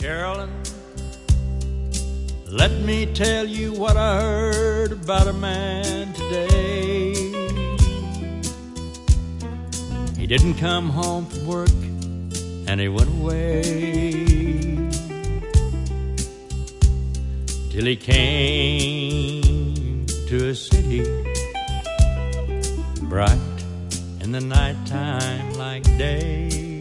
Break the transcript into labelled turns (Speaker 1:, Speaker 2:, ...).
Speaker 1: Carolyn, let me tell you what I heard about a man today. He didn't come home from work and he went away till he came to a city bright in the nighttime like day.